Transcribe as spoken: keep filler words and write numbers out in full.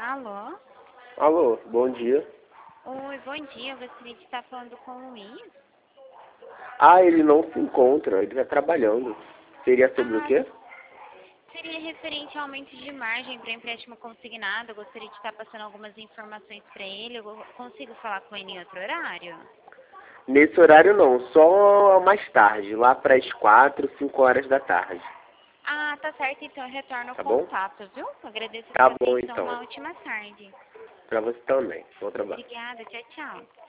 Alô? Alô, bom dia. Oi, bom dia. Eu gostaria de estar falando com o Luiz. Ah, ele não se encontra, ele está trabalhando. Seria sobre o Ah, quê? seria referente ao aumento de margem para empréstimo consignado. Eu gostaria de estar passando algumas informações para ele. Eu consigo falar com ele em outro horário? Nesse horário não, só mais tarde, lá para as quatro, cinco horas da tarde. Ah, tá certo. Então eu retorno o Tá bom? contato, viu? Agradeço a Tá sua bom atenção. então. Uma ótima tarde. Para você também. Bom trabalho. Obrigada. Tchau, tchau.